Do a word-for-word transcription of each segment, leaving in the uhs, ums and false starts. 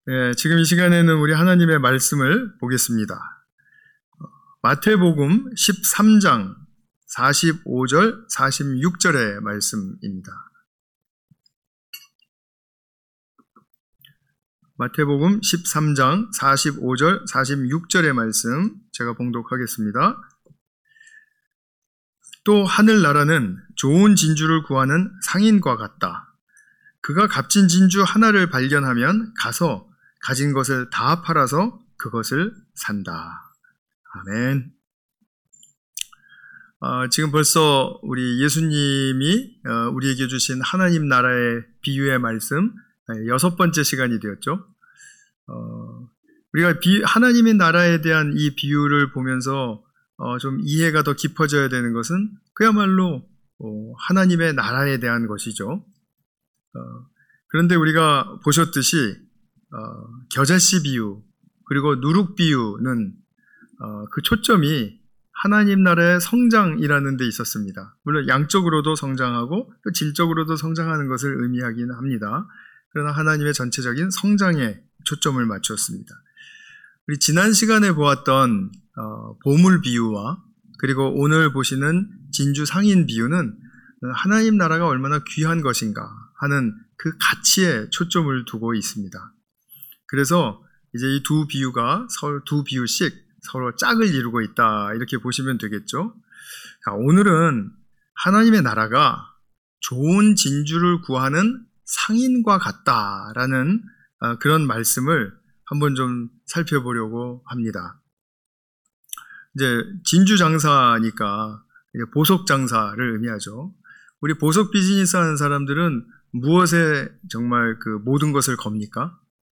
예, 지금 이 시간에는 우리 하나님의 말씀을 보겠습니다. 마태복음 십삼 장 사십오 절, 사십육 절의 말씀입니다. 마태복음 십삼 장 사십오 절, 사십육 절의 말씀 제가 봉독하겠습니다. 또 하늘나라는 좋은 진주를 구하는 상인과 같다. 그가 값진 진주 하나를 발견하면 가서 가진 것을 다 팔아서 그것을 산다. 아멘. 어, 지금 벌써 우리 예수님이 어, 우리에게 주신 하나님 나라의 비유의 말씀 여섯 번째 시간이 되었죠. 어, 우리가 비, 하나님의 나라에 대한 이 비유를 보면서 어, 좀 이해가 더 깊어져야 되는 것은 그야말로 어, 하나님의 나라에 대한 것이죠. 어, 그런데 우리가 보셨듯이 어, 겨자씨 비유 그리고 누룩 비유는 어, 그 초점이 하나님 나라의 성장이라는 데 있었습니다. 물론 양적으로도 성장하고 또 질적으로도 성장하는 것을 의미하긴 합니다. 그러나 하나님의 전체적인 성장에 초점을 맞추었습니다. 우리 지난 시간에 보았던 어, 보물 비유와 그리고 오늘 보시는 진주 상인 비유는 하나님 나라가 얼마나 귀한 것인가 하는 그 가치에 초점을 두고 있습니다. 그래서 이제 이 두 비유가 서로 두 비유씩 서로 짝을 이루고 있다 이렇게 보시면 되겠죠. 자, 오늘은 하나님의 나라가 좋은 진주를 구하는 상인과 같다라는 어, 그런 말씀을 한번 좀 살펴보려고 합니다. 이제 진주 장사니까 보석 장사를 의미하죠. 우리 보석 비즈니스 하는 사람들은 무엇에 정말 그 모든 것을 겁니까?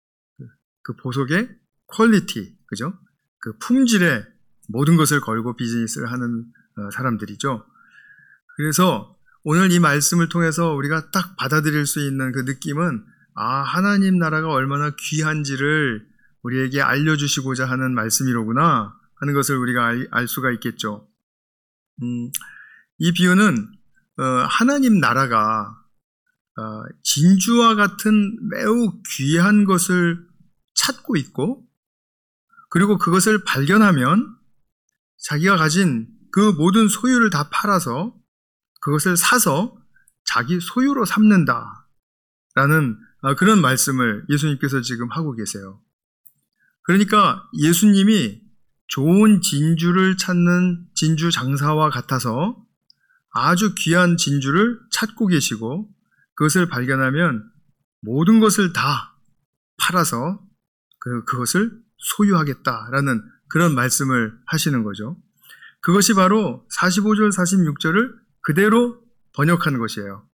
그 보석의 퀄리티, 그죠? 그 품질에 모든 것을 걸고 비즈니스를 하는 사람들이죠. 그래서 오늘 이 말씀을 통해서 우리가 딱 받아들일 수 있는 그 느낌은 아, 하나님 나라가 얼마나 귀한지를 우리에게 알려주시고자 하는 말씀이로구나 하는 것을 우리가 알, 알 수가 있겠죠. 음, 이 비유는 어, 하나님 나라가 어, 진주와 같은 매우 귀한 것을 찾고 있고 그리고 그것을 발견하면 자기가 가진 그 모든 소유를 다 팔아서 그것을 사서 자기 소유로 삼는다 라는 그런 말씀을 예수님께서 지금 하고 계세요. 그러니까 예수님이 좋은 진주를 찾는 진주 장사와 같아서 아주 귀한 진주를 찾고 계시고 그것을 발견하면 모든 것을 다 팔아서 그, 그것을 소유하겠다라는 그런 말씀을 하시는 거죠. 그것이 바로 사십오 절, 사십육 절을 그대로 번역한 것이에요.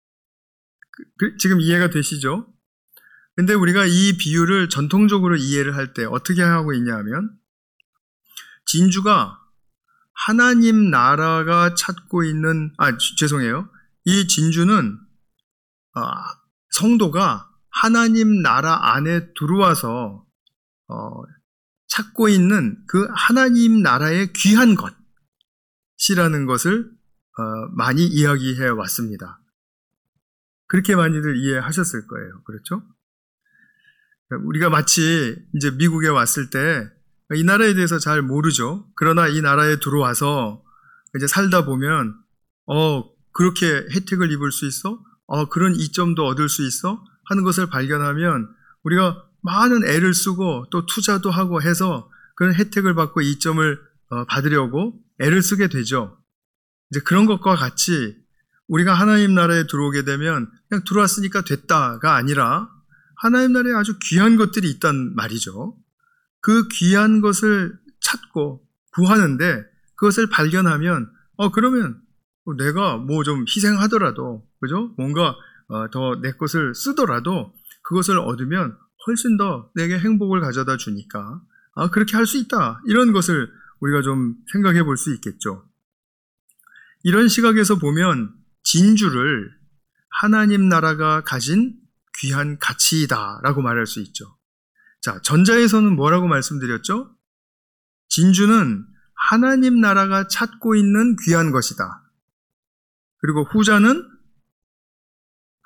그, 그, 지금 이해가 되시죠? 근데 우리가 이 비유를 전통적으로 이해를 할 때 어떻게 하고 있냐 하면 진주가 하나님 나라가 찾고 있는, 아, 죄송해요. 이 진주는 아, 성도가 하나님 나라 안에 들어와서 어, 찾고 있는 그 하나님 나라의 귀한 것이라는 것을 어, 많이 이야기해 왔습니다. 그렇게 많이들 이해하셨을 거예요. 그렇죠? 우리가 마치 이제 미국에 왔을 때 이 나라에 대해서 잘 모르죠. 그러나 이 나라에 들어와서 이제 살다 보면 어 그렇게 혜택을 입을 수 있어? 어 그런 이점도 얻을 수 있어? 하는 것을 발견하면 우리가 많은 애를 쓰고 또 투자도 하고 해서 그런 혜택을 받고 이점을 받으려고 애를 쓰게 되죠. 이제 그런 것과 같이 우리가 하나님 나라에 들어오게 되면 그냥 들어왔으니까 됐다가 아니라 하나님 나라에 아주 귀한 것들이 있단 말이죠. 그 귀한 것을 찾고 구하는데 그것을 발견하면 어 그러면 내가 뭐 좀 희생하더라도 그죠? 뭔가 어, 더 내 것을 쓰더라도 그것을 얻으면 훨씬 더 내게 행복을 가져다 주니까 아 그렇게 할 수 있다. 이런 것을 우리가 좀 생각해 볼 수 있겠죠. 이런 시각에서 보면 진주를 하나님 나라가 가진 귀한 가치이다라고 말할 수 있죠. 자, 전자에서는 뭐라고 말씀드렸죠? 진주는 하나님 나라가 찾고 있는 귀한 것이다. 그리고 후자는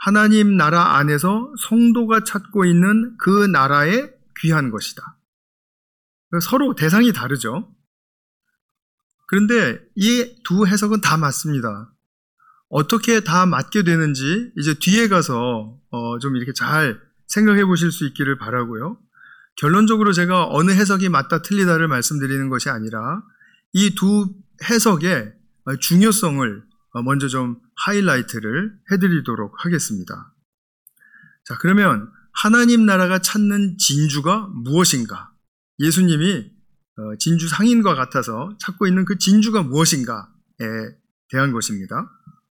하나님 나라 안에서 성도가 찾고 있는 그 나라에 귀한 것이다. 서로 대상이 다르죠. 그런데 이 두 해석은 다 맞습니다. 어떻게 다 맞게 되는지 이제 뒤에 가서 어 좀 이렇게 잘 생각해 보실 수 있기를 바라고요. 결론적으로 제가 어느 해석이 맞다 틀리다를 말씀드리는 것이 아니라 이 두 해석의 중요성을 먼저 좀 하이라이트를 해드리도록 하겠습니다. 자, 그러면 하나님 나라가 찾는 진주가 무엇인가? 예수님이 진주 상인과 같아서 찾고 있는 그 진주가 무엇인가에 대한 것입니다.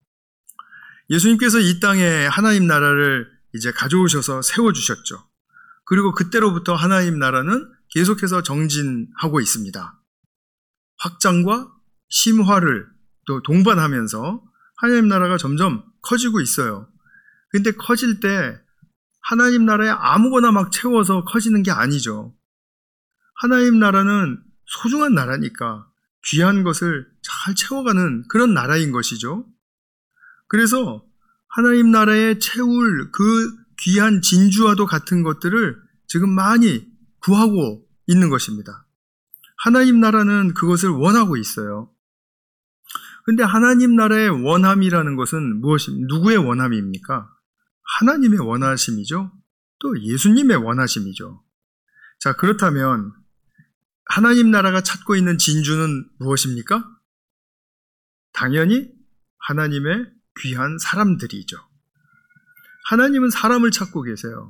예수님께서 이 땅에 하나님 나라를 이제 가져오셔서 세워주셨죠. 그리고 그때로부터 하나님 나라는 계속해서 정진하고 있습니다. 확장과 심화를 또 동반하면서 하나님 나라가 점점 커지고 있어요. 근데 커질 때 하나님 나라에 아무거나 막 채워서 커지는 게 아니죠. 하나님 나라는 소중한 나라니까 귀한 것을 잘 채워가는 그런 나라인 것이죠. 그래서 하나님 나라에 채울 그 귀한 진주와도 같은 것들을 지금 많이 구하고 있는 것입니다. 하나님 나라는 그것을 원하고 있어요. 근데 하나님 나라의 원함이라는 것은 무엇이, 누구의 원함입니까? 하나님의 원하심이죠. 또 예수님의 원하심이죠. 자, 그렇다면 하나님 나라가 찾고 있는 진주는 무엇입니까? 당연히 하나님의 귀한 사람들이죠. 하나님은 사람을 찾고 계세요.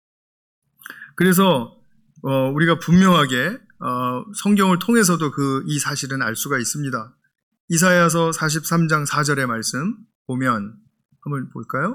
그래서 어, 우리가 분명하게 어, 성경을 통해서도 그 이 사실은 알 수가 있습니다. 이사야서 사십삼 장 사 절의 말씀 보면 한번 볼까요?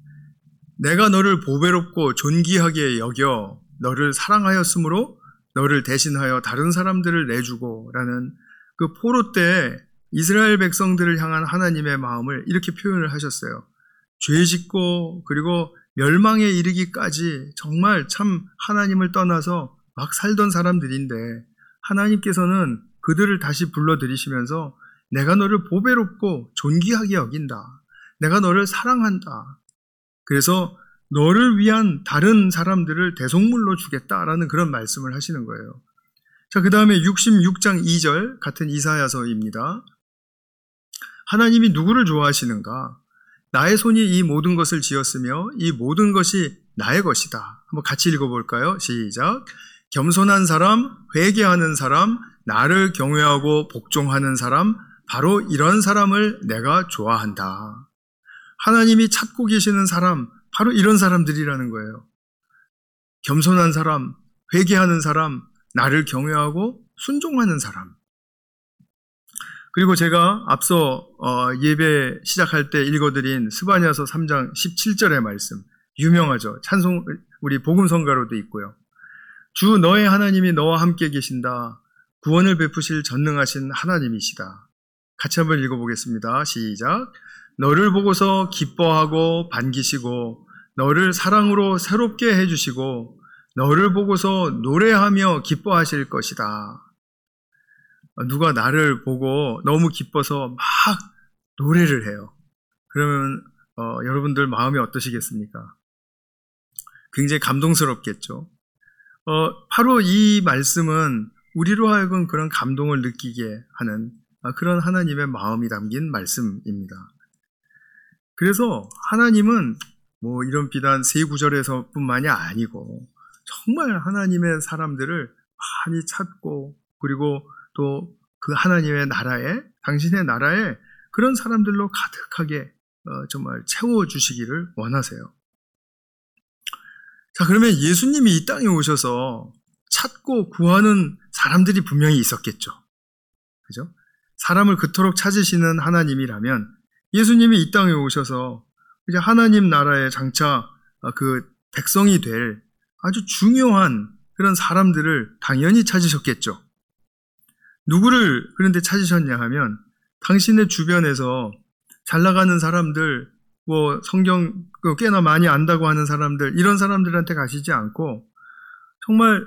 내가 너를 보배롭고 존귀하게 여겨 너를 사랑하였으므로 너를 대신하여 다른 사람들을 내주고 라는 그 포로 때 이스라엘 백성들을 향한 하나님의 마음을 이렇게 표현을 하셨어요. 죄 짓고 그리고 멸망에 이르기까지 정말 참 하나님을 떠나서 막 살던 사람들인데 하나님께서는 그들을 다시 불러들이시면서 내가 너를 보배롭고 존귀하게 여긴다. 내가 너를 사랑한다. 그래서 너를 위한 다른 사람들을 대속물로 주겠다라는 그런 말씀을 하시는 거예요. 자, 그 다음에 육십육 장 이 절 같은 이사야서입니다. 하나님이 누구를 좋아하시는가? 나의 손이 이 모든 것을 지었으며 이 모든 것이 나의 것이다. 한번 같이 읽어볼까요? 시작. 겸손한 사람, 회개하는 사람, 나를 경외하고 복종하는 사람, 바로 이런 사람을 내가 좋아한다. 하나님이 찾고 계시는 사람, 바로 이런 사람들이라는 거예요. 겸손한 사람, 회개하는 사람, 나를 경외하고 순종하는 사람. 그리고 제가 앞서 어, 예배 시작할 때 읽어드린 스바냐서 삼 장 십칠 절의 말씀, 유명하죠. 찬송, 우리 복음성가로도 있고요. 주 너의 하나님이 너와 함께 계신다. 구원을 베푸실 전능하신 하나님이시다. 같이 한번 읽어보겠습니다. 시작. 너를 보고서 기뻐하고 반기시고 너를 사랑으로 새롭게 해주시고 너를 보고서 노래하며 기뻐하실 것이다. 누가 나를 보고 너무 기뻐서 막 노래를 해요. 그러면 어, 여러분들 마음이 어떠시겠습니까? 굉장히 감동스럽겠죠. 어, 바로 이 말씀은 우리로 하여금 그런 감동을 느끼게 하는 그런 하나님의 마음이 담긴 말씀입니다. 그래서 하나님은 뭐 이런 비단 세 구절에서 뿐만이 아니고 정말 하나님의 사람들을 많이 찾고 그리고 또 그 하나님의 나라에, 당신의 나라에 그런 사람들로 가득하게 어, 정말 채워주시기를 원하세요. 자, 그러면 예수님이 이 땅에 오셔서 찾고 구하는 사람들이 분명히 있었겠죠. 그죠? 사람을 그토록 찾으시는 하나님이라면 예수님이 이 땅에 오셔서 이제 하나님 나라에 장차 그 백성이 될 아주 중요한 그런 사람들을 당연히 찾으셨겠죠. 누구를 그런데 찾으셨냐 하면 당신의 주변에서 잘 나가는 사람들, 뭐 성경 꽤나 많이 안다고 하는 사람들, 이런 사람들한테 가시지 않고 정말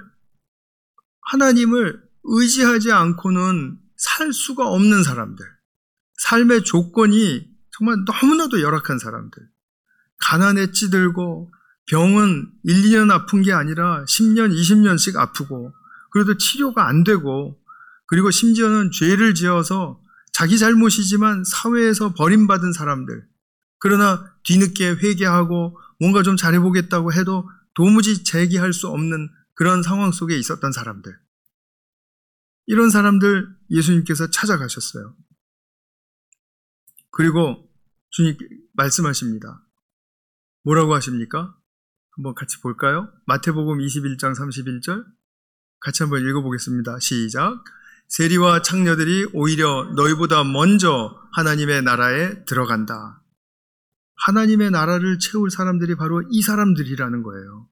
하나님을 의지하지 않고는 살 수가 없는 사람들, 삶의 조건이 정말 너무나도 열악한 사람들, 가난에 찌들고 병은 일, 이 년 아픈 게 아니라 십 년, 이십 년씩 아프고 그래도 치료가 안 되고 그리고 심지어는 죄를 지어서 자기 잘못이지만 사회에서 버림받은 사람들, 그러나 뒤늦게 회개하고 뭔가 좀 잘해보겠다고 해도 도무지 재기할 수 없는 그런 상황 속에 있었던 사람들, 이런 사람들 예수님께서 찾아가셨어요. 그리고 주님 말씀하십니다. 뭐라고 하십니까? 한번 같이 볼까요? 마태복음 이십일 장 삼십일 절 같이 한번 읽어보겠습니다. 시작. 세리와 창녀들이 오히려 너희보다 먼저 하나님의 나라에 들어간다. 하나님의 나라를 채울 사람들이 바로 이 사람들이라는 거예요.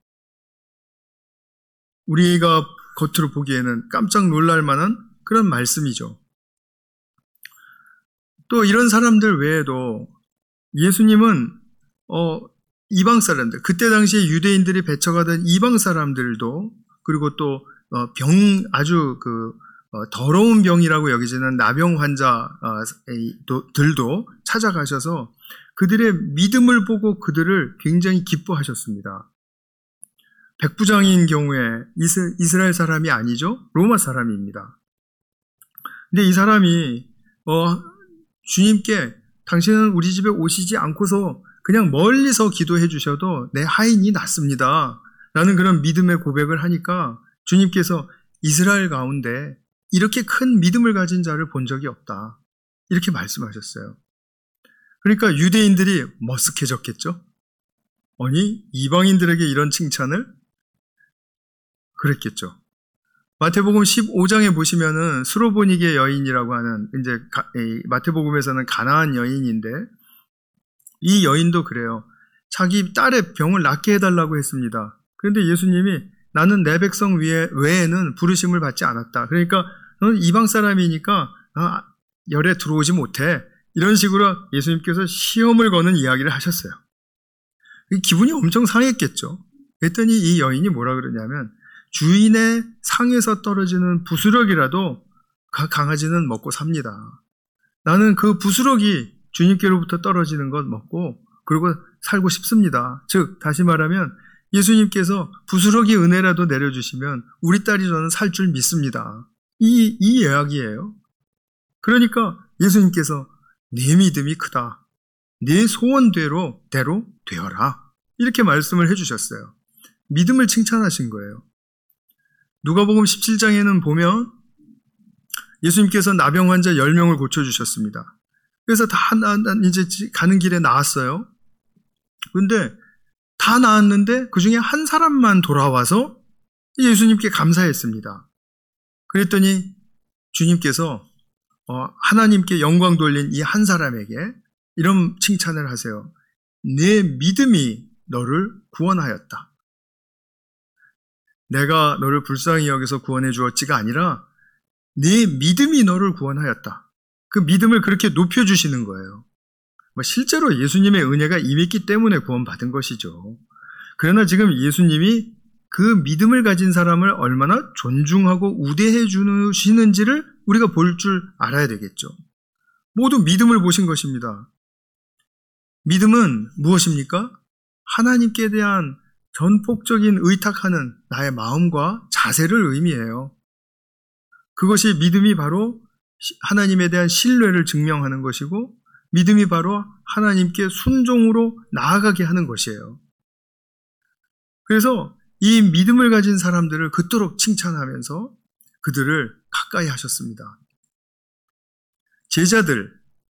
우리가 겉으로 보기에는 깜짝 놀랄 만한 그런 말씀이죠. 또 이런 사람들 외에도 예수님은 어, 이방 사람들, 그때 당시에 유대인들이 배척하던 이방 사람들도, 그리고 또 병, 아주 그 어, 더러운 병이라고 여기지는 나병 환자들도 찾아가셔서 그들의 믿음을 보고 그들을 굉장히 기뻐하셨습니다. 백부장인 경우에 이스, 이스라엘 사람이 아니죠? 로마 사람입니다. 근데 이 사람이 어, 주님께 당신은 우리 집에 오시지 않고서 그냥 멀리서 기도해 주셔도 내 하인이 낫습니다 라는 그런 믿음의 고백을 하니까 주님께서 이스라엘 가운데 이렇게 큰 믿음을 가진 자를 본 적이 없다, 이렇게 말씀하셨어요. 그러니까 유대인들이 머쓱해졌겠죠? 아니, 이방인들에게 이런 칭찬을? 그랬겠죠. 마태복음 십오 장에 보시면은 수로보니게 여인이라고 하는, 이제 마태복음에서는 가나안 여인인데, 이 여인도 그래요. 자기 딸의 병을 낫게 해달라고 했습니다. 그런데 예수님이 나는 내 백성 위에, 외에는 부르심을 받지 않았다. 그러니까 너는 이방 사람이니까 아, 열에 들어오지 못해. 이런 식으로 예수님께서 시험을 거는 이야기를 하셨어요. 기분이 엄청 상했겠죠. 그랬더니 이 여인이 뭐라 그러냐면, 주인의 상에서 떨어지는 부스러기라도 강아지는 먹고 삽니다. 나는 그 부스러기 주님께로부터 떨어지는 것 먹고 그리고 살고 싶습니다. 즉 다시 말하면 예수님께서 부스러기 은혜라도 내려주시면 우리 딸이 저는 살 줄 믿습니다. 이, 이 이야기예요. 그러니까 예수님께서 네 믿음이 크다, 네 소원대로 대로 되어라, 이렇게 말씀을 해주셨어요. 믿음을 칭찬하신 거예요. 누가복음 십칠 장에는 보면 예수님께서 나병 환자 열 명을 고쳐주셨습니다. 그래서 다 나, 나, 이제 가는 길에 나았어요. 근데 다 나았는데 그 중에 한 사람만 돌아와서 예수님께 감사했습니다. 그랬더니 주님께서 어, 하나님께 영광 돌린 이 한 사람에게 이런 칭찬을 하세요. 내 믿음이 너를 구원하였다. 내가 너를 불쌍히 여겨서 구원해 주었지가 아니라 네 믿음이 너를 구원하였다. 그 믿음을 그렇게 높여주시는 거예요. 실제로 예수님의 은혜가 임했기 때문에 구원받은 것이죠. 그러나 지금 예수님이 그 믿음을 가진 사람을 얼마나 존중하고 우대해 주시는지를 우리가 볼 줄 알아야 되겠죠. 모두 믿음을 보신 것입니다. 믿음은 무엇입니까? 하나님께 대한 전폭적인 의탁하는 나의 마음과 자세를 의미해요. 그것이 믿음이 바로 하나님에 대한 신뢰를 증명하는 것이고, 믿음이 바로 하나님께 순종으로 나아가게 하는 것이에요. 그래서 이 믿음을 가진 사람들을 그토록 칭찬하면서 그들을 가까이 하셨습니다. 제자들,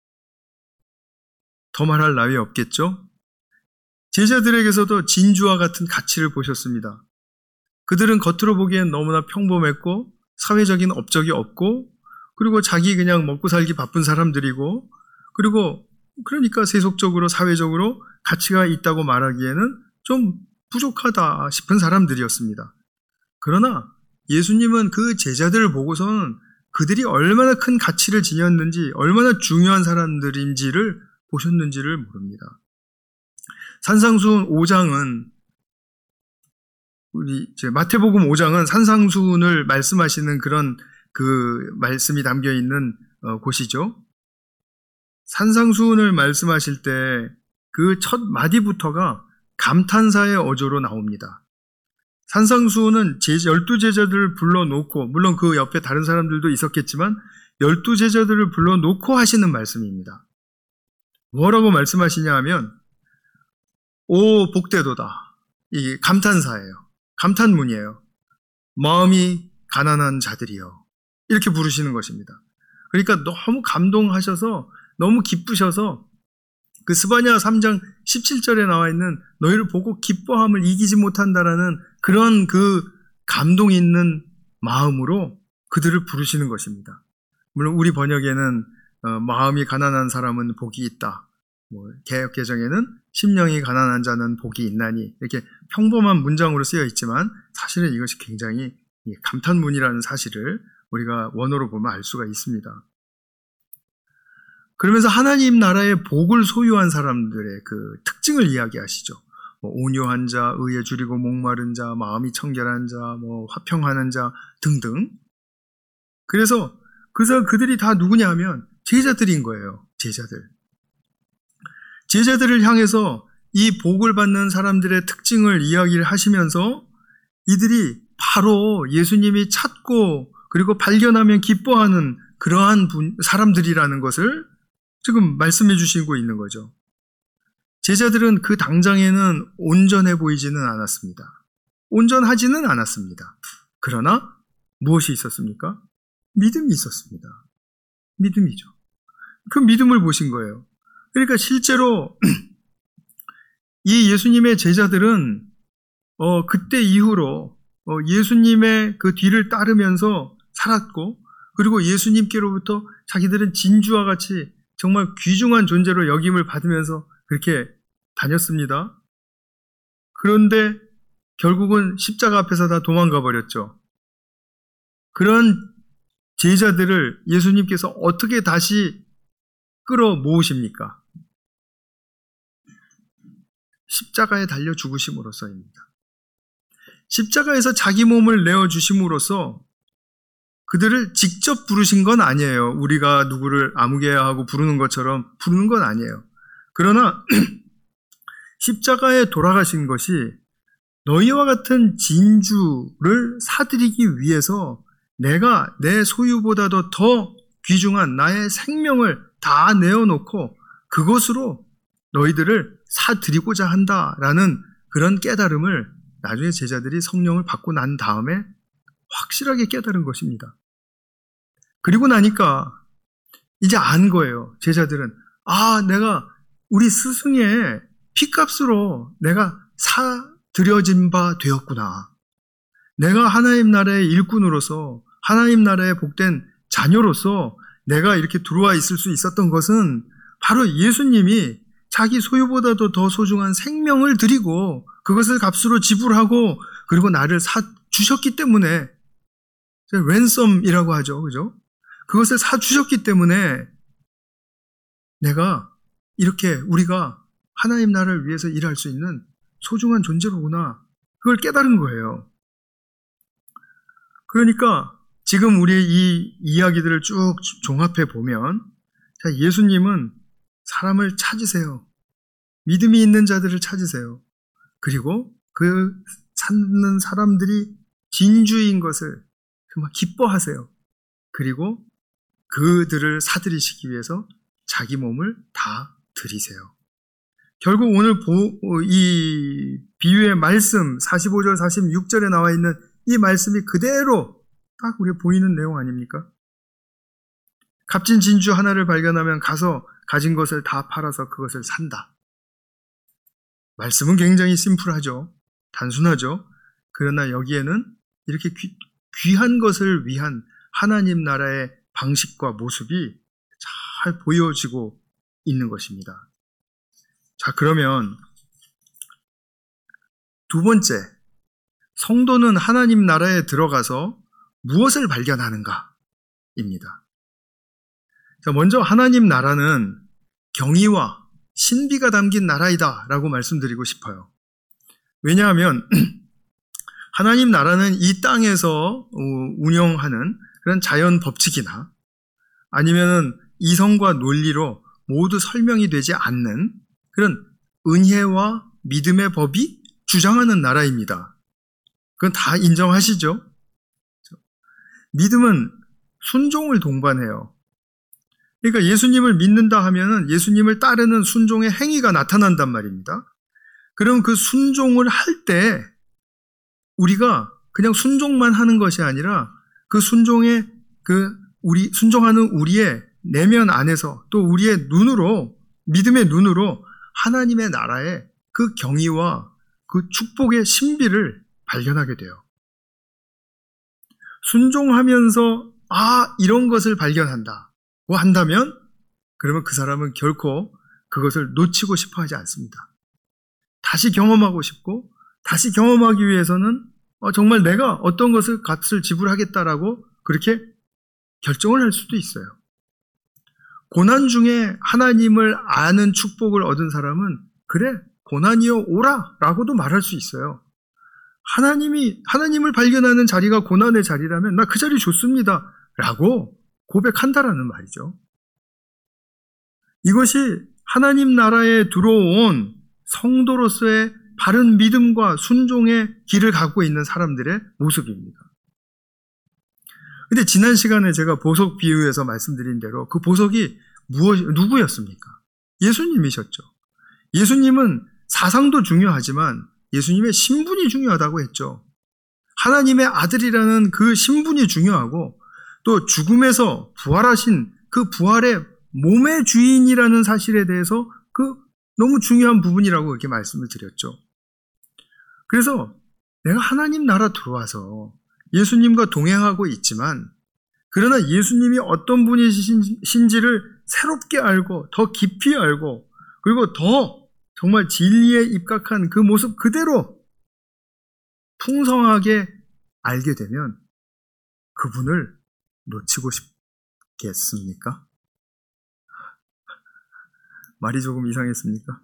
더 말할 나위 없겠죠? 제자들에게서도 진주와 같은 가치를 보셨습니다. 그들은 겉으로 보기엔 너무나 평범했고 사회적인 업적이 없고, 그리고 자기 그냥 먹고 살기 바쁜 사람들이고, 그리고 그러니까 세속적으로 사회적으로 가치가 있다고 말하기에는 좀 부족하다 싶은 사람들이었습니다. 그러나 예수님은 그 제자들을 보고서는 그들이 얼마나 큰 가치를 지녔는지, 얼마나 중요한 사람들인지를 보셨는지를 모릅니다. 산상수훈 오 장은, 우리 이제 마태복음 오 장은 산상수훈을 말씀하시는 그런 그 말씀이 담겨 있는 곳이죠. 산상수훈을 말씀하실 때 그 첫 마디부터가 감탄사의 어조로 나옵니다. 산상수훈은 열두 제자들을 불러놓고, 물론 그 옆에 다른 사람들도 있었겠지만 열두 제자들을 불러놓고 하시는 말씀입니다. 뭐라고 말씀하시냐 하면 오 복되도다. 이게 감탄사예요. 감탄문이에요. 마음이 가난한 자들이여. 이렇게 부르시는 것입니다. 그러니까 너무 감동하셔서, 너무 기쁘셔서 그 스바냐 삼 장 십칠 절에 나와 있는 너희를 보고 기뻐함을 이기지 못한다라는 그런 그 감동 있는 마음으로 그들을 부르시는 것입니다. 물론 우리 번역에는 어, 마음이 가난한 사람은 복이 있다. 뭐, 개역 개정에는 심령이 가난한 자는 복이 있나니, 이렇게 평범한 문장으로 쓰여 있지만 사실은 이것이 굉장히 감탄문이라는 사실을 우리가 원어로 보면 알 수가 있습니다. 그러면서 하나님 나라의 복을 소유한 사람들의 그 특징을 이야기하시죠. 뭐 온유한 자, 의에 줄이고 목마른 자, 마음이 청결한 자, 뭐 화평하는 자 등등. 그래서 그래서 그들이 다 누구냐 하면 제자들인 거예요. 제자들. 제자들을 향해서 이 복을 받는 사람들의 특징을 이야기를 하시면서 이들이 바로 예수님이 찾고 그리고 발견하면 기뻐하는 그러한 분, 사람들이라는 것을 지금 말씀해 주시고 있는 거죠. 제자들은 그 당장에는 온전해 보이지는 않았습니다. 온전하지는 않았습니다. 그러나 무엇이 있었습니까? 믿음이 있었습니다. 믿음이죠. 그 믿음을 보신 거예요. 그러니까 실제로 이 예수님의 제자들은 어, 그때 이후로 어, 예수님의 그 뒤를 따르면서 살았고, 그리고 예수님께로부터 자기들은 진주와 같이 정말 귀중한 존재로 여김을 받으면서 그렇게 다녔습니다. 그런데 결국은 십자가 앞에서 다 도망가 버렸죠. 그런 제자들을 예수님께서 어떻게 다시 끌어 모으십니까? 십자가에 달려 죽으심으로써입니다. 십자가에서 자기 몸을 내어주심으로써 그들을 직접 부르신 건 아니에요. 우리가 누구를 아무개야 하고 부르는 것처럼 부르는 건 아니에요. 그러나 십자가에 돌아가신 것이 너희와 같은 진주를 사드리기 위해서 내가 내 소유보다도 더 귀중한 나의 생명을 다 내어놓고 그것으로 너희들을 사드리고자 한다라는 그런 깨달음을 나중에 제자들이 성령을 받고 난 다음에 확실하게 깨달은 것입니다. 그리고 나니까 이제 안 거예요. 제자들은 아, 내가 우리 스승의 피값으로 내가 사드려진 바 되었구나. 내가 하나님 나라의 일꾼으로서 하나님 나라의 복된 자녀로서 내가 이렇게 들어와 있을 수 있었던 것은 바로 예수님이 자기 소유보다도 더 소중한 생명을 드리고 그것을 값으로 지불하고 그리고 나를 사 주셨기 때문에, 랜섬이라고 하죠. 그죠? 그것을 사 주셨기 때문에 내가 이렇게 우리가 하나님 나라를 위해서 일할 수 있는 소중한 존재로구나. 그걸 깨달은 거예요. 그러니까 지금 우리의 이 이야기들을 쭉 종합해 보면 예수님은 사람을 찾으세요. 믿음이 있는 자들을 찾으세요. 그리고 그 찾는 사람들이 진주인 것을 정말 기뻐하세요. 그리고 그들을 사드리시기 위해서 자기 몸을 다 드리세요. 결국 오늘 이 비유의 말씀 사십오 절 사십육 절에 나와 있는 이 말씀이 그대로 딱 우리가 보이는 내용 아닙니까? 값진 진주 하나를 발견하면 가서 가진 것을 다 팔아서 그것을 산다. 말씀은 굉장히 심플하죠. 단순하죠. 그러나 여기에는 이렇게 귀, 귀한 것을 위한 하나님 나라의 방식과 모습이 잘 보여지고 있는 것입니다. 자, 그러면 두 번째, 성도는 하나님 나라에 들어가서 무엇을 발견하는가? 입니다. 자, 먼저 하나님 나라는 경의와 신비가 담긴 나라이다 라고 말씀드리고 싶어요. 왜냐하면 하나님 나라는 이 땅에서 운영하는 그런 자연 법칙이나 아니면은 이성과 논리로 모두 설명이 되지 않는 그런 은혜와 믿음의 법이 주장하는 나라입니다. 그건 다 인정하시죠? 믿음은 순종을 동반해요. 그러니까 예수님을 믿는다 하면은 예수님을 따르는 순종의 행위가 나타난단 말입니다. 그럼 그 순종을 할 때 우리가 그냥 순종만 하는 것이 아니라 그 순종의 그 우리 순종하는 우리의 내면 안에서 또 우리의 눈으로 믿음의 눈으로 하나님의 나라의 그 경의와 그 축복의 신비를 발견하게 돼요. 순종하면서 아 이런 것을 발견한다고 한다면 그러면 그 사람은 결코 그것을 놓치고 싶어 하지 않습니다. 다시 경험하고 싶고 다시 경험하기 위해서는 어, 정말 내가 어떤 것을 값을 지불하겠다라고 그렇게 결정을 할 수도 있어요. 고난 중에 하나님을 아는 축복을 얻은 사람은 그래 고난이여 오라 라고도 말할 수 있어요. 하나님이 하나님을 발견하는 자리가 고난의 자리라면 나 그 자리 좋습니다 라고 고백한다라는 말이죠. 이것이 하나님 나라에 들어온 성도로서의 바른 믿음과 순종의 길을 갖고 있는 사람들의 모습입니다. 근데 지난 시간에 제가 보석 비유에서 말씀드린 대로 그 보석이 무엇, 누구였습니까? 예수님이셨죠. 예수님은 사상도 중요하지만 예수님의 신분이 중요하다고 했죠. 하나님의 아들이라는 그 신분이 중요하고 또 죽음에서 부활하신 그 부활의 몸의 주인이라는 사실에 대해서 그 너무 중요한 부분이라고 이렇게 말씀을 드렸죠. 그래서 내가 하나님 나라 들어와서 예수님과 동행하고 있지만 그러나 예수님이 어떤 분이신지를 새롭게 알고 더 깊이 알고 그리고 더 정말 진리에 입각한 그 모습 그대로 풍성하게 알게 되면 그분을 놓치고 싶겠습니까? 말이 조금 이상했습니까?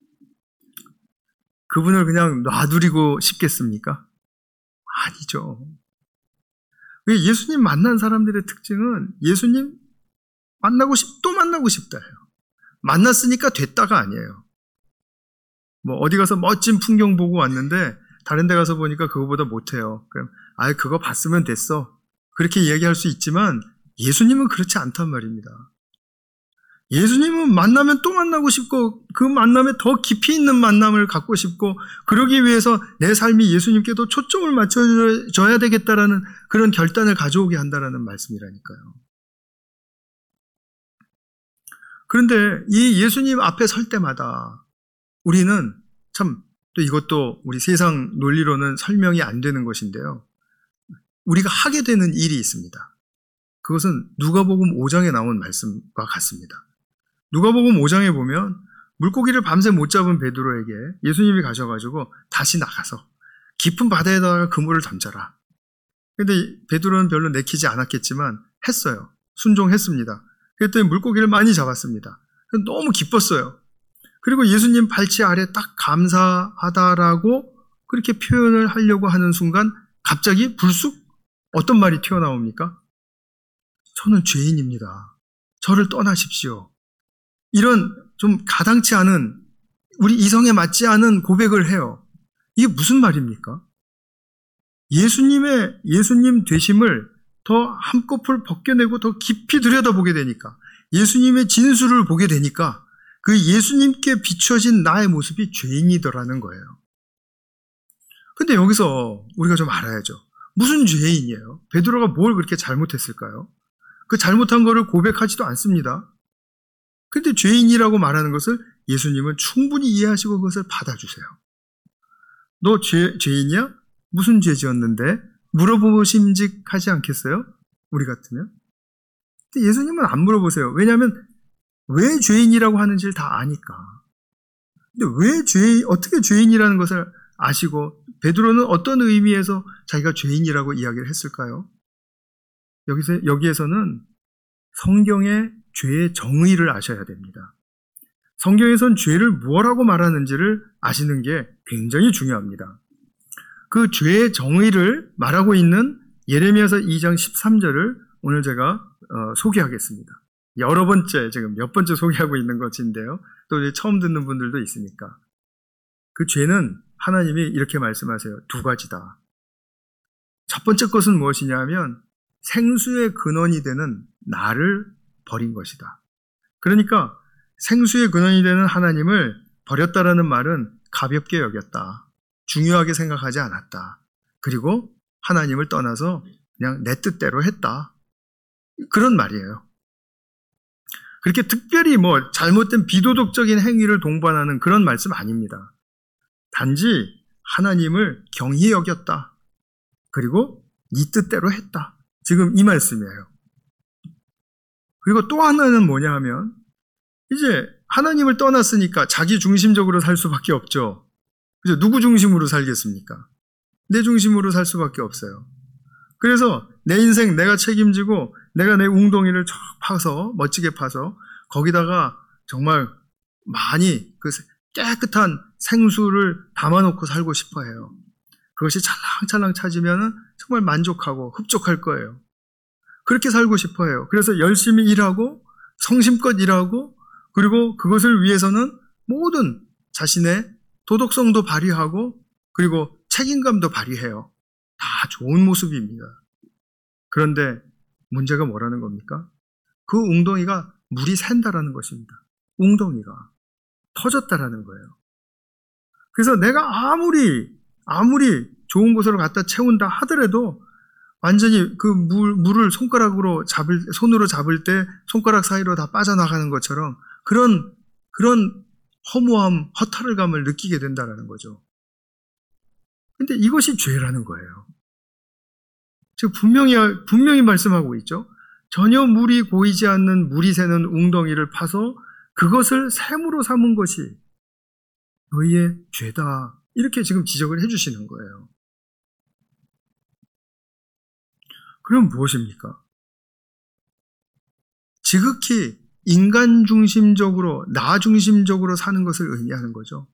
그분을 그냥 놔두리고 싶겠습니까? 아니죠. 예수님 만난 사람들의 특징은 예수님 만나고 싶, 또 만나고 싶다예요. 만났으니까 됐다가 아니에요. 뭐 어디 가서 멋진 풍경 보고 왔는데 다른 데 가서 보니까 그거보다 못해요. 그럼 아예 그거 봤으면 됐어. 그렇게 이야기할 수 있지만 예수님은 그렇지 않단 말입니다. 예수님은 만나면 또 만나고 싶고 그 만남에 더 깊이 있는 만남을 갖고 싶고 그러기 위해서 내 삶이 예수님께도 초점을 맞춰줘야 되겠다라는 그런 결단을 가져오게 한다라는 말씀이라니까요. 그런데 이 예수님 앞에 설 때마다 우리는 참 또 이것도 우리 세상 논리로는 설명이 안 되는 것인데요. 우리가 하게 되는 일이 있습니다. 그것은 누가복음 오 장에 나온 말씀과 같습니다. 누가복음 오 장에 보면 물고기를 밤새 못 잡은 베드로에게 예수님이 가셔가지고 다시 나가서 깊은 바다에다가 그물을 던져라. 근데 베드로는 별로 내키지 않았겠지만 했어요. 순종했습니다. 그랬더니 물고기를 많이 잡았습니다. 너무 기뻤어요. 그리고 예수님 발치 아래 딱 감사하다라고 그렇게 표현을 하려고 하는 순간 갑자기 불쑥 어떤 말이 튀어나옵니까? 저는 죄인입니다. 저를 떠나십시오. 이런 좀 가당치 않은 우리 이성에 맞지 않은 고백을 해요. 이게 무슨 말입니까? 예수님의 예수님 되심을 더 한꺼풀 벗겨내고 더 깊이 들여다보게 되니까 예수님의 진수를 보게 되니까 그 예수님께 비춰진 나의 모습이 죄인이더라는 거예요. 근데 여기서 우리가 좀 알아야죠. 무슨 죄인이에요? 베드로가 뭘 그렇게 잘못했을까요? 그 잘못한 거를 고백하지도 않습니다. 근데 죄인이라고 말하는 것을 예수님은 충분히 이해하시고 그것을 받아주세요. 너 죄, 죄인이야? 무슨 죄 지었는데? 물어보심직하지 않겠어요? 우리 같으면? 근데 예수님은 안 물어보세요. 왜냐하면 왜 죄인이라고 하는지를 다 아니까. 근데 왜 죄인, 어떻게 죄인이라는 것을 아시고 베드로는 어떤 의미에서 자기가 죄인이라고 이야기를 했을까요? 여기서, 여기에서는 성경의 죄의 정의를 아셔야 됩니다. 성경에선 죄를 무엇라고 말하는지를 아시는 게 굉장히 중요합니다. 그 죄의 정의를 말하고 있는 예레미야서 이 장 십삼 절을 오늘 제가 어, 소개하겠습니다. 여러 번째, 지금 몇 번째 소개하고 있는 것인데요. 또 처음 듣는 분들도 있으니까. 그 죄는 하나님이 이렇게 말씀하세요. 두 가지다. 첫 번째 것은 무엇이냐 하면 생수의 근원이 되는 나를 버린 것이다. 그러니까 생수의 근원이 되는 하나님을 버렸다라는 말은 가볍게 여겼다. 중요하게 생각하지 않았다. 그리고 하나님을 떠나서 그냥 내 뜻대로 했다. 그런 말이에요. 그렇게 특별히 뭐 잘못된 비도덕적인 행위를 동반하는 그런 말씀 아닙니다. 단지 하나님을 경히 여겼다. 그리고 네 뜻대로 했다. 지금 이 말씀이에요. 그리고 또 하나는 뭐냐 하면 이제 하나님을 떠났으니까 자기 중심적으로 살 수밖에 없죠. 그죠? 누구 중심으로 살겠습니까? 내 중심으로 살 수밖에 없어요. 그래서 내 인생 내가 책임지고 내가 내 웅덩이를 쫙 파서 멋지게 파서 거기다가 정말 많이 그 깨끗한 생수를 담아놓고 살고 싶어 해요. 그것이 찰랑찰랑 찾으면 정말 만족하고 흡족할 거예요. 그렇게 살고 싶어 해요. 그래서 열심히 일하고 성심껏 일하고 그리고 그것을 위해서는 모든 자신의 도덕성도 발휘하고 그리고 책임감도 발휘해요. 다 좋은 모습입니다. 그런데 문제가 뭐라는 겁니까? 그 웅덩이가 물이 샌다라는 것입니다. 웅덩이가 터졌다라는 거예요. 그래서 내가 아무리 아무리 좋은 곳으로 갖다 채운다 하더라도 완전히 그 물, 물을 손가락으로 잡을, 손으로 잡을 때 손가락 사이로 다 빠져나가는 것처럼 그런, 그런 허무함, 허탈감을 느끼게 된다는 거죠. 근데 이것이 죄라는 거예요. 지금 분명히, 분명히 말씀하고 있죠. 전혀 물이 고이지 않는 물이 새는 웅덩이를 파서 그것을 샘으로 삼은 것이 너희의 죄다. 이렇게 지금 지적을 해주시는 거예요. 그럼 무엇입니까? 지극히 인간 중심적으로, 나 중심적으로 사는 것을 의미하는 거죠.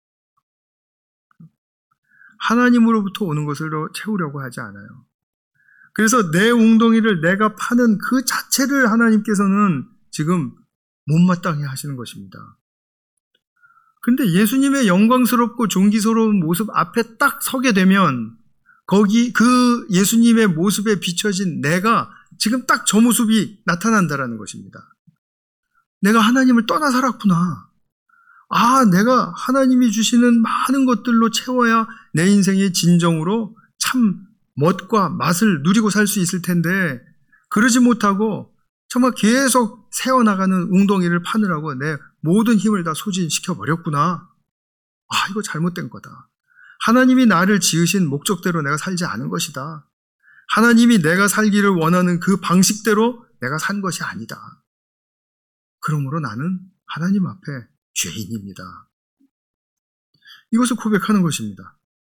하나님으로부터 오는 것으로 채우려고 하지 않아요. 그래서 내 웅덩이를 내가 파는 그 자체를 하나님께서는 지금 못마땅해 하시는 것입니다. 근데 예수님의 영광스럽고 존귀스러운 모습 앞에 딱 서게 되면 거기 그 예수님의 모습에 비춰진 내가 지금 딱 저 모습이 나타난다라는 것입니다. 내가 하나님을 떠나 살았구나. 아, 내가 하나님이 주시는 많은 것들로 채워야 내 인생의 진정으로 참 멋과 맛을 누리고 살 수 있을 텐데 그러지 못하고 정말 계속 새어나가는 웅덩이를 파느라고 내 모든 힘을 다 소진시켜 버렸구나. 아, 이거 잘못된 거다. 하나님이 나를 지으신 목적대로 내가 살지 않은 것이다. 하나님이 내가 살기를 원하는 그 방식대로 내가 산 것이 아니다. 그러므로 나는 하나님 앞에 죄인입니다. 이것을 고백하는 것입니다.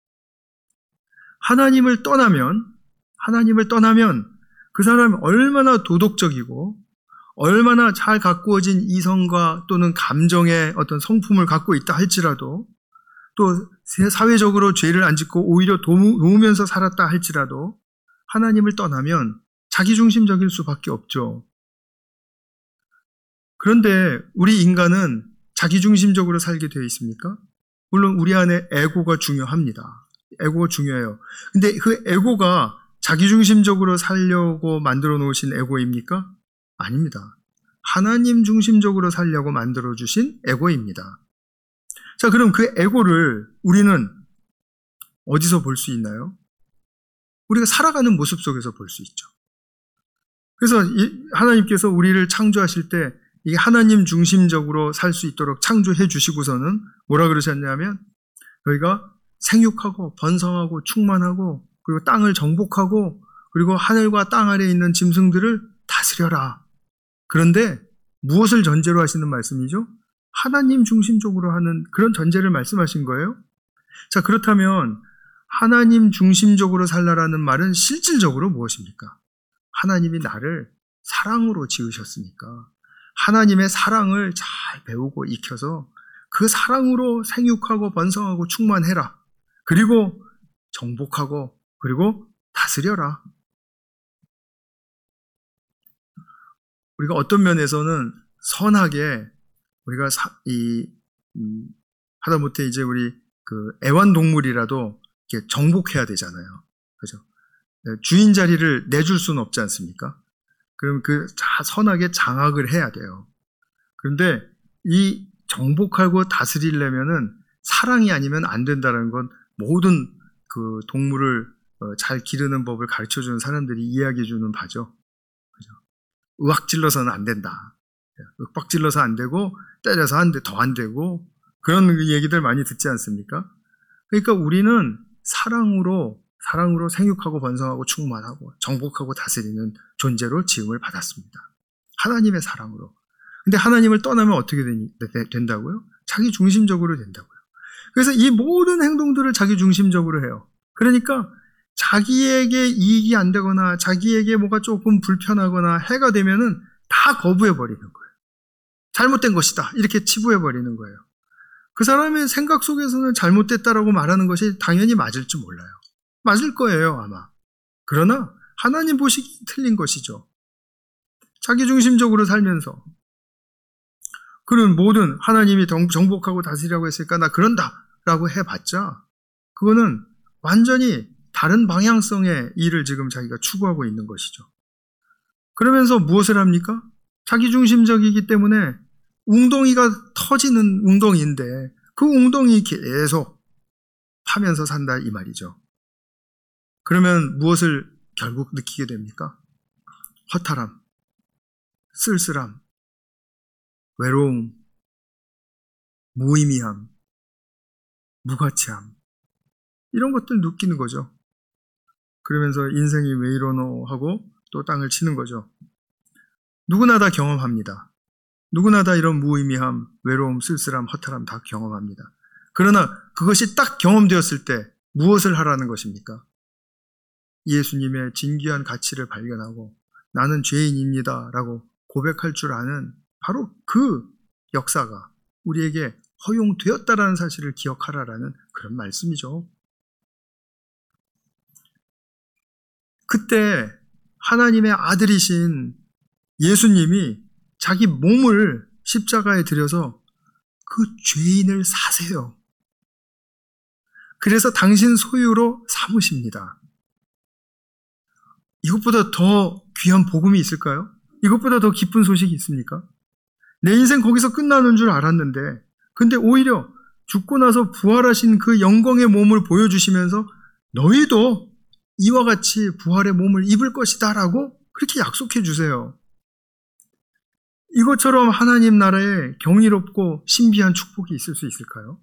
하나님을 떠나면, 하나님을 떠나면 그 사람이 얼마나 도덕적이고 얼마나 잘 가꾸어진 이성과 또는 감정의 어떤 성품을 갖고 있다 할지라도 또 사회적으로 죄를 안 짓고 오히려 도우면서 살았다 할지라도 하나님을 떠나면 자기중심적일 수밖에 없죠. 그런데 우리 인간은 자기중심적으로 살게 되어 있습니까? 물론 우리 안에 에고가 중요합니다. 에고가 중요해요. 근데 그 에고가 자기중심적으로 살려고 만들어 놓으신 에고입니까? 아닙니다. 하나님 중심적으로 살려고 만들어 주신 에고입니다. 자, 그럼 그 에고를 우리는 어디서 볼 수 있나요? 우리가 살아가는 모습 속에서 볼 수 있죠. 그래서 하나님께서 우리를 창조하실 때 이게 하나님 중심적으로 살 수 있도록 창조해 주시고서는 뭐라 그러셨냐면 너희가 생육하고 번성하고 충만하고 그리고 땅을 정복하고 그리고 하늘과 땅 아래에 있는 짐승들을 다스려라. 그런데 무엇을 전제로 하시는 말씀이죠? 하나님 중심적으로 하는 그런 전제를 말씀하신 거예요. 자, 그렇다면 하나님 중심적으로 살라라는 말은 실질적으로 무엇입니까? 하나님이 나를 사랑으로 지으셨으니까 하나님의 사랑을 잘 배우고 익혀서 그 사랑으로 생육하고 번성하고 충만해라. 그리고 정복하고 그리고 다스려라. 우리가 어떤 면에서는 선하게 우리가 사, 이 음, 하다못해 이제 우리 그 애완동물이라도 이렇게 정복해야 되잖아요. 그죠? 주인 자리를 내줄 수는 없지 않습니까? 그럼 그 선하게 장악을 해야 돼요. 그런데 이 정복하고 다스리려면은 사랑이 아니면 안 된다는 건 모든 그 동물을 잘 기르는 법을 가르쳐주는 사람들이 이야기해주는 바죠. 그죠? 의학 찔러서는 안 된다. 윽박 찔러서 안 되고 때려서 안 돼, 더 안 되고 그런 얘기들 많이 듣지 않습니까? 그러니까 우리는 사랑으로 사랑으로 생육하고 번성하고 충만하고 정복하고 다스리는 존재로 지음을 받았습니다. 하나님의 사랑으로. 근데 하나님을 떠나면 어떻게 되니, 된다고요? 자기 중심적으로 된다고요. 그래서 이 모든 행동들을 자기 중심적으로 해요. 그러니까 자기에게 이익이 안 되거나 자기에게 뭐가 조금 불편하거나 해가 되면은 다 거부해버리는 거예요. 잘못된 것이다. 이렇게 치부해버리는 거예요. 그 사람의 생각 속에서는 잘못됐다라고 말하는 것이 당연히 맞을지 몰라요. 맞을 거예요, 아마. 그러나 하나님 보시기 틀린 것이죠. 자기중심적으로 살면서 그는 모든 하나님이 정복하고 다스리라고 했으니까 나 그런다 라고 해봤자 그거는 완전히 다른 방향성의 일을 지금 자기가 추구하고 있는 것이죠. 그러면서 무엇을 합니까? 자기중심적이기 때문에 웅덩이가 터지는 웅덩이인데 그 웅덩이 계속 파면서 산다 이 말이죠. 그러면 무엇을 결국 느끼게 됩니까? 허탈함, 쓸쓸함, 외로움, 무의미함, 무가치함 이런 것들 느끼는 거죠. 그러면서 인생이 왜 이러노 하고 또 땅을 치는 거죠. 누구나 다 경험합니다. 누구나 다 이런 무의미함, 외로움, 쓸쓸함, 허탈함 다 경험합니다. 그러나 그것이 딱 경험되었을 때 무엇을 하라는 것입니까? 예수님의 진귀한 가치를 발견하고 나는 죄인입니다 라고 고백할 줄 아는 바로 그 역사가 우리에게 허용되었다라는 사실을 기억하라라는 그런 말씀이죠. 그때 하나님의 아들이신 예수님이 자기 몸을 십자가에 들여서 그 죄인을 사세요. 그래서 당신 소유로 삼으십니다. 이것보다 더 귀한 복음이 있을까요? 이것보다 더 기쁜 소식이 있습니까? 내 인생 거기서 끝나는 줄 알았는데 근데 오히려 죽고 나서 부활하신 그 영광의 몸을 보여주시면서 너희도 이와 같이 부활의 몸을 입을 것이다 라고 그렇게 약속해 주세요. 이것처럼 하나님 나라에 경이롭고 신비한 축복이 있을 수 있을까요?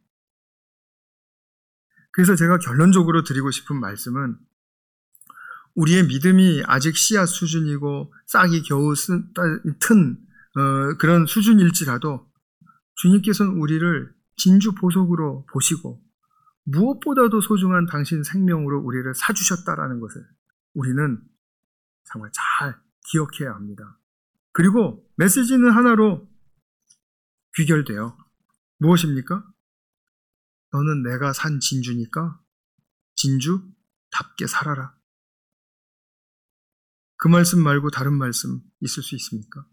그래서 제가 결론적으로 드리고 싶은 말씀은 우리의 믿음이 아직 씨앗 수준이고 싹이 겨우 튼 어, 그런 수준일지라도 주님께서는 우리를 진주 보석으로 보시고 무엇보다도 소중한 당신 생명으로 우리를 사주셨다라는 것을 우리는 정말 잘 기억해야 합니다. 그리고 메시지는 하나로 귀결돼요. 무엇입니까? 너는 내가 산 진주니까 진주답게 살아라. 그 말씀 말고 다른 말씀 있을 수 있습니까?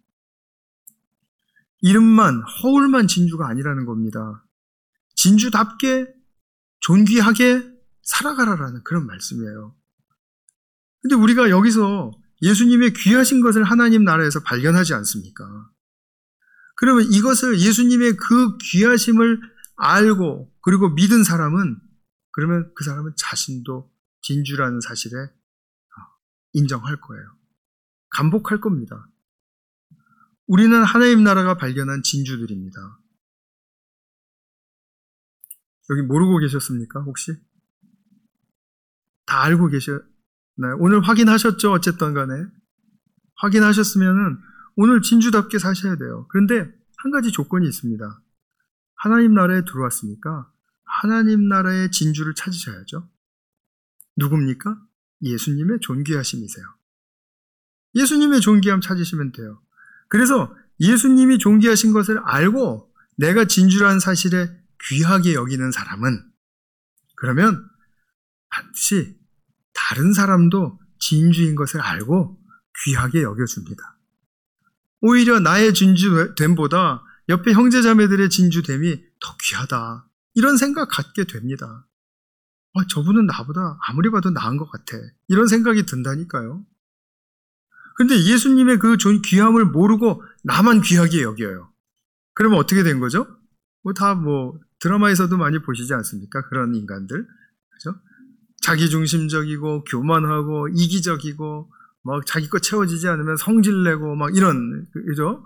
이름만, 허울만 진주가 아니라는 겁니다. 진주답게 존귀하게 살아가라라는 그런 말씀이에요. 근데 우리가 여기서 예수님의 귀하신 것을 하나님 나라에서 발견하지 않습니까? 그러면 이것을 예수님의 그 귀하심을 알고 그리고 믿은 사람은 그러면 그 사람은 자신도 진주라는 사실에 인정할 거예요. 감복할 겁니다. 우리는 하나님 나라가 발견한 진주들입니다. 여기 모르고 계셨습니까? 혹시? 다 알고 계셨나요? 오늘 확인하셨죠? 어쨌든 간에. 확인하셨으면은 오늘 진주답게 사셔야 돼요. 그런데 한 가지 조건이 있습니다. 하나님 나라에 들어왔으니까 하나님 나라의 진주를 찾으셔야죠. 누굽니까? 예수님의 존귀하심이세요. 예수님의 존귀함 찾으시면 돼요. 그래서 예수님이 존귀하신 것을 알고 내가 진주라는 사실에 귀하게 여기는 사람은 그러면 반드시 다른 사람도 진주인 것을 알고 귀하게 여겨줍니다. 오히려 나의 진주됨보다 옆에 형제자매들의 진주됨이 더 귀하다. 이런 생각 갖게 됩니다. 아, 저분은 나보다 아무리 봐도 나은 것 같아. 이런 생각이 든다니까요. 그런데 예수님의 그 귀함을 모르고 나만 귀하게 여겨요. 그러면 어떻게 된 거죠? 뭐 다 뭐 드라마에서도 많이 보시지 않습니까? 그런 인간들. 그죠? 자기중심적이고 교만하고 이기적이고 막 자기 거 채워지지 않으면 성질내고 막 이런, 그죠?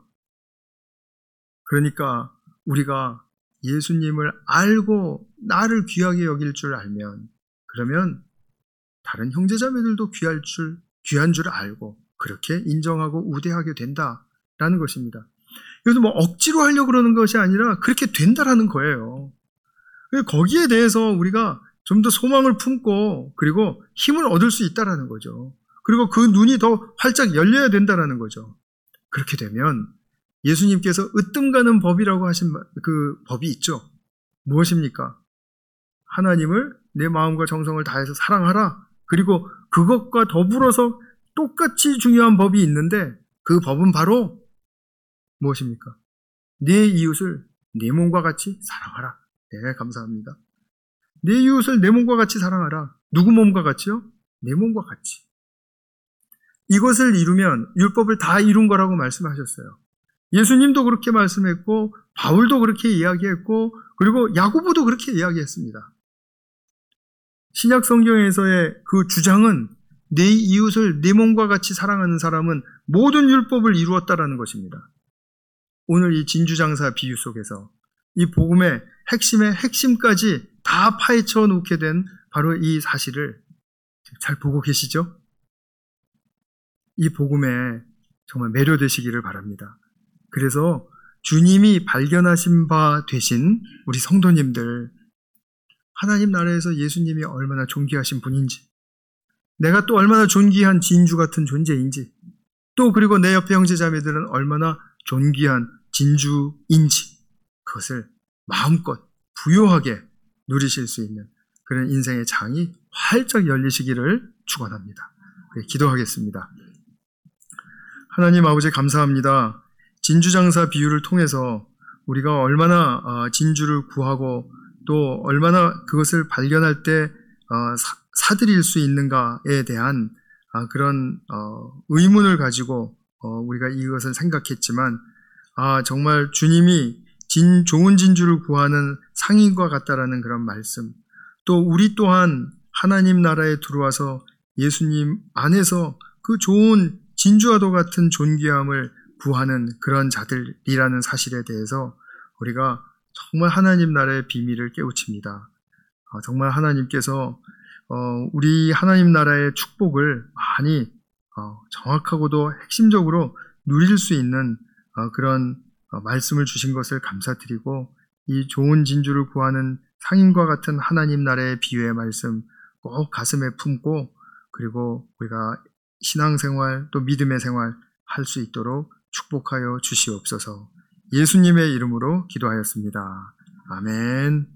그러니까 우리가 예수님을 알고 나를 귀하게 여길 줄 알면, 그러면 다른 형제자매들도 귀할 줄, 귀한 줄 알고 그렇게 인정하고 우대하게 된다라는 것입니다. 이것도 뭐 억지로 하려고 그러는 것이 아니라 그렇게 된다라는 거예요. 거기에 대해서 우리가 좀 더 소망을 품고 그리고 힘을 얻을 수 있다라는 거죠. 그리고 그 눈이 더 활짝 열려야 된다라는 거죠. 그렇게 되면 예수님께서 으뜸 가는 법이라고 하신 그 법이 있죠. 무엇입니까? 하나님을 내 마음과 정성을 다해서 사랑하라. 그리고 그것과 더불어서 똑같이 중요한 법이 있는데 그 법은 바로 무엇입니까? 내 이웃을 내 몸과 같이 사랑하라. 네, 감사합니다. 내 이웃을 내 몸과 같이 사랑하라. 누구 몸과 같이요? 내 몸과 같이. 이것을 이루면 율법을 다 이룬 거라고 말씀하셨어요. 예수님도 그렇게 말씀했고 바울도 그렇게 이야기했고 그리고 야고보도 그렇게 이야기했습니다. 신약 성경에서의 그 주장은 내 이웃을 내 몸과 같이 사랑하는 사람은 모든 율법을 이루었다라는 것입니다. 오늘 이 진주장사 비유 속에서 이 복음의 핵심의 핵심까지 다 파헤쳐 놓게 된 바로 이 사실을 잘 보고 계시죠? 이 복음에 정말 매료되시기를 바랍니다. 그래서 주님이 발견하신 바 되신 우리 성도님들, 하나님 나라에서 예수님이 얼마나 존귀하신 분인지, 내가 또 얼마나 존귀한 진주 같은 존재인지, 또 그리고 내 옆에 형제자매들은 얼마나 존귀한 진주인지, 그것을 마음껏 부요하게 누리실 수 있는 그런 인생의 장이 활짝 열리시기를 축원합니다. 기도하겠습니다. 하나님 아버지 감사합니다. 진주장사 비유를 통해서 우리가 얼마나 진주를 구하고 또 얼마나 그것을 발견할 때 사들일 수 있는가에 대한 그런 의문을 가지고 우리가 이것을 생각했지만, 아, 정말 주님이 진, 좋은 진주를 구하는 상인과 같다라는 그런 말씀, 또 우리 또한 하나님 나라에 들어와서 예수님 안에서 그 좋은 진주와도 같은 존귀함을 구하는 그런 자들이라는 사실에 대해서 우리가 정말 하나님 나라의 비밀을 깨우칩니다. 정말 하나님께서 우리 하나님 나라의 축복을 많이 정확하고도 핵심적으로 누릴 수 있는 그런 말씀을 주신 것을 감사드리고, 이 좋은 진주를 구하는 상인과 같은 하나님 나라의 비유의 말씀 꼭 가슴에 품고, 그리고 우리가 신앙생활 또 믿음의 생활 할 수 있도록 축복하여 주시옵소서. 예수님의 이름으로 기도하였습니다. 아멘.